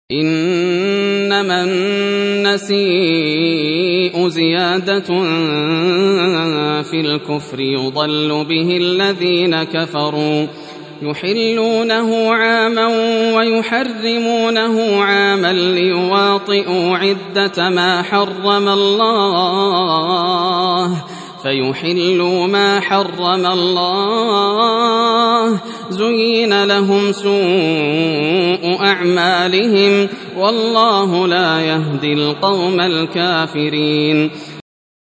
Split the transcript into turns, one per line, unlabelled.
إنما النسيء زيادة في الكفر يضل به الذين كفروا يحلونه عاما ويحرمونه عاما ليواطئوا عدة ما حرم الله فيحلوا ما حرم الله زين لهم سوء أعمالهم والله لا يهدي القوم الكافرين